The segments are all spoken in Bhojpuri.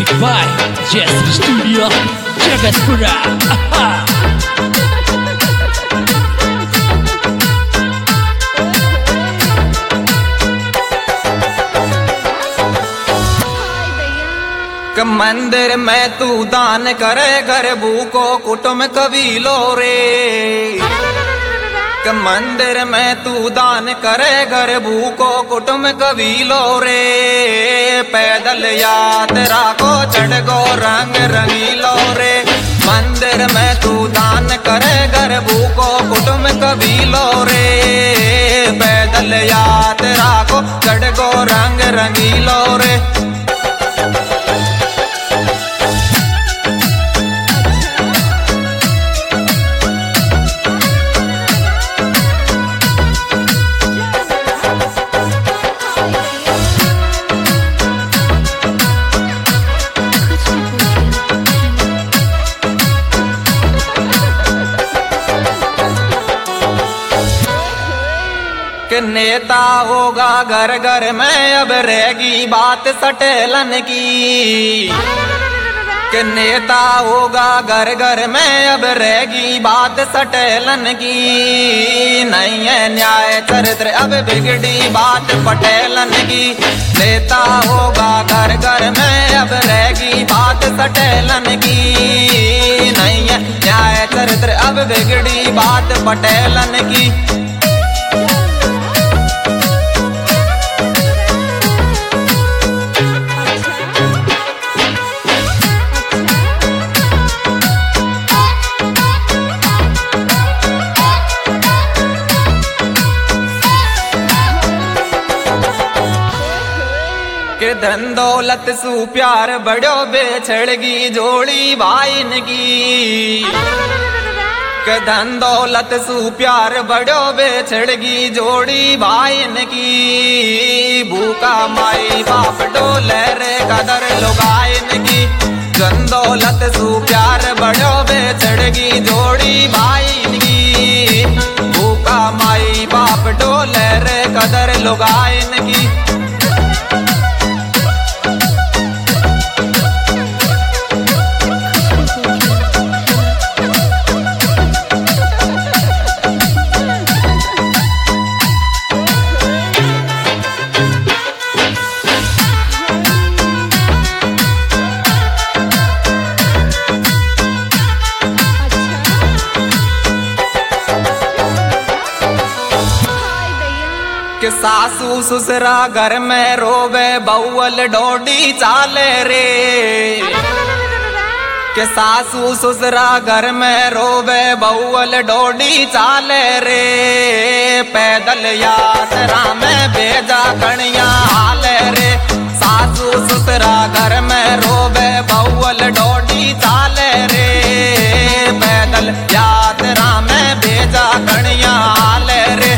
by Jazz Studio Jagatpura. मंदिर में तू दान करे घर भूको कुटुम कबीलो रे। मंदिर में तू दान करे घर भूको कुटुम कबीलो रे। पैदल यात्रा को चढ़ गो रंग रंगीलो रे। मंदिर में तू दान करे घर भूको कुटुम कबीलो रे। पैदल यात्रा को चढ़ गो रंग रंगीलो रे। नेता होगा घर घर में अब रहेगी बात सटेलन की। कि नेता होगा घर घर में अब रहेगी बात सटेलन की। नहीं है न्याय चरित्र अब बिगड़ी बात पटेलन की। नेता होगा घर घर में अब रहेगी बात सटेलन की। नहीं है न्याय चरित्र अब बिगड़ी बात पटेलन की। धन दौलत सु प्यार बड़ो बेछड़गी जोड़ी भाईन की। धन दौलत सु प्यार बड़ो बेछड़गी जोड़ी भाईन की। भूखा माई बाप डोले रे कदर लुगाइन की। धन दौलत सु प्यार बड़ो बेछड़गी जोड़ी भाईन की। भूखा माई बाप डोले रे कदर लुगाइन की। कि सासू ससुरा घर में रोवे बउल डोडी चाले रे। कि सासू ससुरा घर में रोवे बउल डोडी चाले रे। पैदल यात्रा में भेजा कणिया हाले रे। सासू ससुरा घर में रोवे बउल डोडी चाले रे। पैदल यात्रा में भेजा कणिया हाले रे।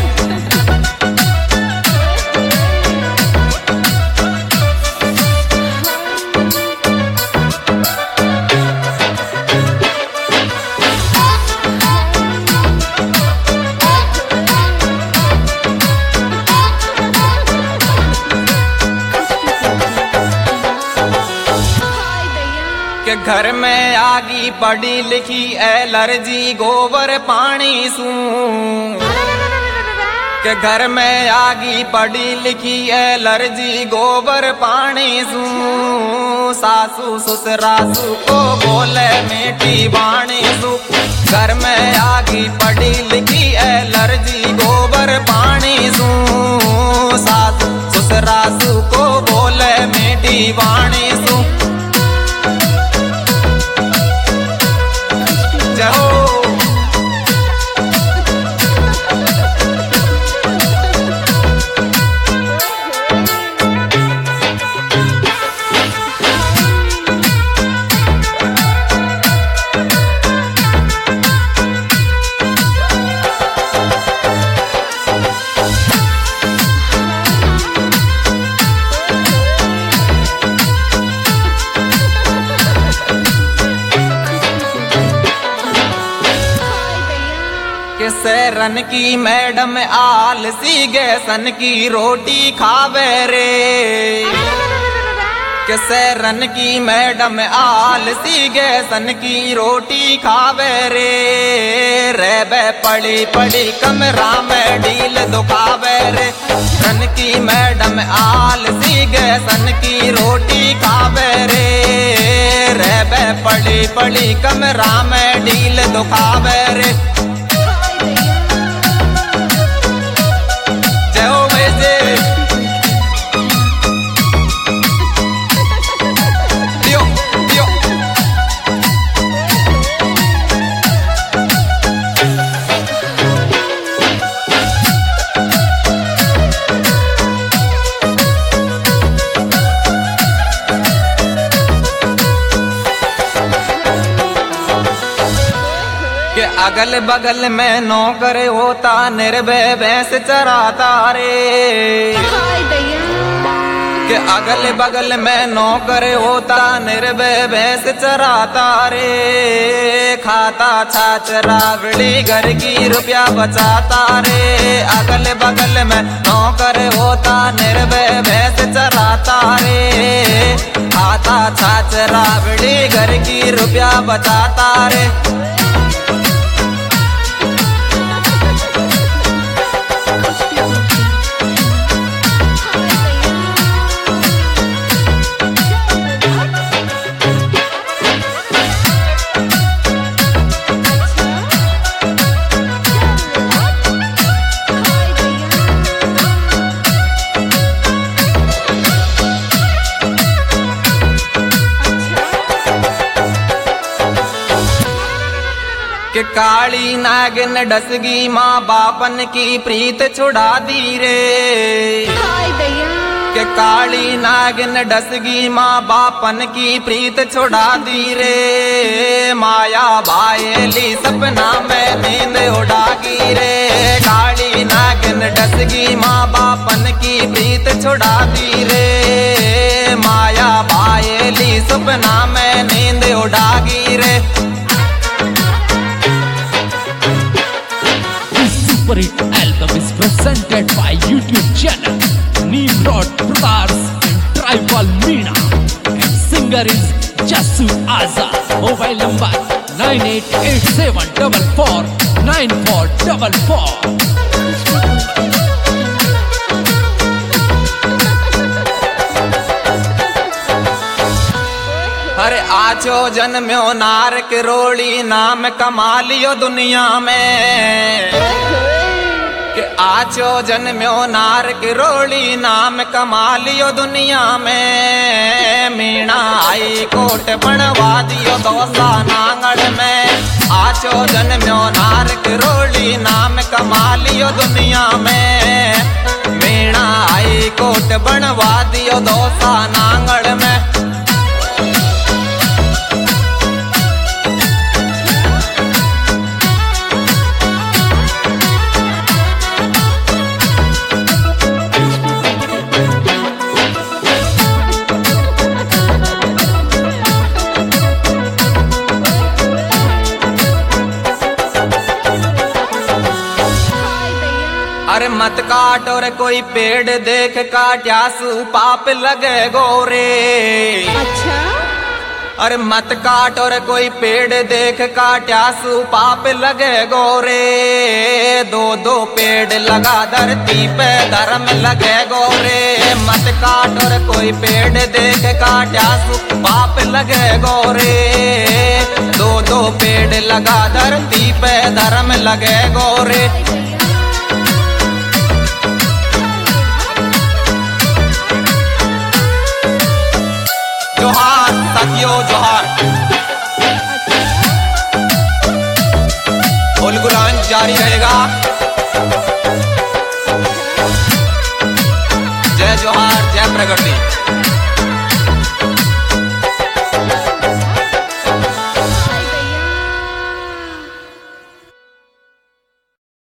घर में आगी पढ़ी लिखी एलर्जी गोबर पानी सू। के घर में आगी पढ़ी लिखी एलर्जी गोबर पानी सू। सासू ससुरा सू को बोले मीठी बाणी सू। घर में आगी पढ़ी लिखी एलर्जी गोबर पानी सू। सासू ससुरा सू को बोले मीठी बाणी सू। सैरन की मैडम आलसी गैसन की रोटी खावे रे। के सैरन की मैडम आलसी गैसन की रोटी खावे रे रहबे पड़ी पड़ी कमरा में ढील दुखावे रे। रन की मैडम आलसी गैसन की रोटी खावे रे रहबे पड़ी पड़ी कमरा में ढील दुखावे रे। अगल बगल में नौकर होता निर्भय भैंस चराता रे के अगल बगल में नौकर होता निर्भय भैंस चराता रे। खाता छाछ रावड़ी घर की रुपया बचाता रे। अगल बगल में नौकर होता निर्भय भैंस चराता रे। खाता छाछ रावड़ी घर की रुपया बचाता रे। के काली नागिन डसगी माँ बापन की प्रीत छुड़ा दी रे। के काली नागिन डसगी माँ बापन की प्रीत छुड़ा दी रे। माया भायली सपना में नींद उड़ागी रे। काली नागिन डसगी माँ बापन की प्रीत छुड़ा दी रे। माया भायली सपना में नींद उड़ागी रे। Super hit album is presented by YouTube channel Nimrod Brothers and Tribal Meena, and singer is Jassu Azad. Mobile number 9887449444. अरे आजो जन्म्यो नार के रोड़ी नाम कमा लियो दुनिया में। कि आजो जन्म्यो नार के रोड़ी नाम कमा लियो दुनिया में। मीणा आई कोट बनवा दियो दोसा नांगड़ में। आजो जन्म्यो नार के रोड़ी नाम कमा लियो दुनिया में। मीणा आई कोट बनवा दियो दोसा नांगड़ में। अरे मत काट और कोई पेड़ देख काट्यासू पाप लगे गोरे। अच्छा? अरे मत काट और कोई पेड़ देख काट्यासू पाप लगे गोरे। दो दो पेड़ लगा धरती पे धर्म लगे गोरे। मत काट और कोई पेड़ देख काट्यासू पाप लगे गोरे। दो दो पेड़ लगा धरती पे धर्म लगे गोरे। जोहार साथियों जोहार। गुलगुलान जारी रहेगा। जय जोहार जय प्रगति।